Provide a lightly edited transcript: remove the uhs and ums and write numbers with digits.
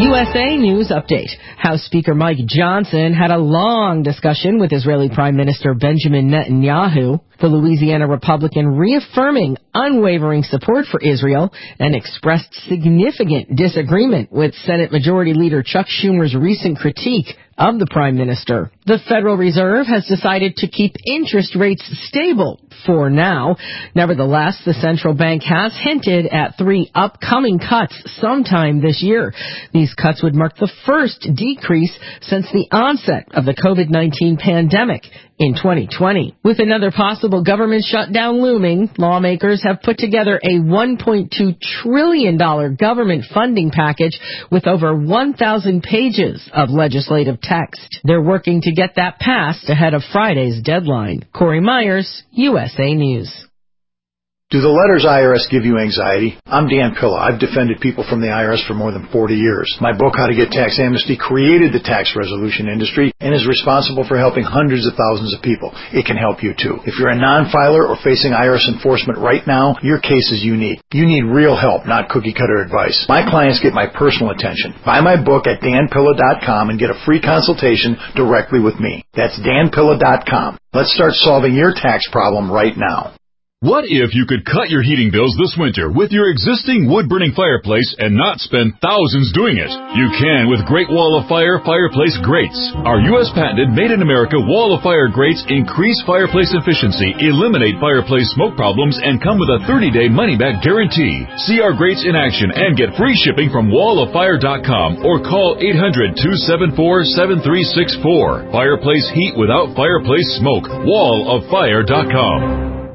USA News Update. House Speaker Mike Johnson had a long discussion with Israeli Prime Minister Benjamin Netanyahu. The Louisiana Republican reaffirming unwavering support for Israel and expressed significant disagreement with Senate Majority Leader Chuck Schumer's recent critique of the Prime Minister. The Federal Reserve has decided to keep interest rates stable for now. Nevertheless, the central bank has hinted at 3 upcoming cuts sometime this year. These cuts would mark the first decrease since the onset of the COVID-19 pandemic in 2020. With another possible government shutdown looming, lawmakers have put together a $1.2 trillion government funding package with over 1,000 pages of legislative text. They're working to get that passed ahead of Friday's deadline. Corey Myers, USA News. Do the letters IRS give you anxiety? I'm Dan Pilla. I've defended people from the IRS for more than 40 years. My book, How to Get Tax Amnesty, created the tax resolution industry and is responsible for helping hundreds of thousands of people. It can help you too. If you're a non-filer or facing IRS enforcement right now, your case is unique. You need real help, not cookie-cutter advice. My clients get my personal attention. Buy my book at danpilla.com and get a free consultation directly with me. That's danpilla.com. Let's start solving your tax problem right now. What if you could cut your heating bills this winter with your existing wood-burning fireplace and not spend thousands doing it? You can with Great Wall of Fire fireplace grates. Our U.S. patented made-in-America Wall of Fire grates increase fireplace efficiency, eliminate fireplace smoke problems, and come with a 30-day money-back guarantee. See our grates in action and get free shipping from walloffire.com or call 800-274-7364. Fireplace heat without fireplace smoke. walloffire.com.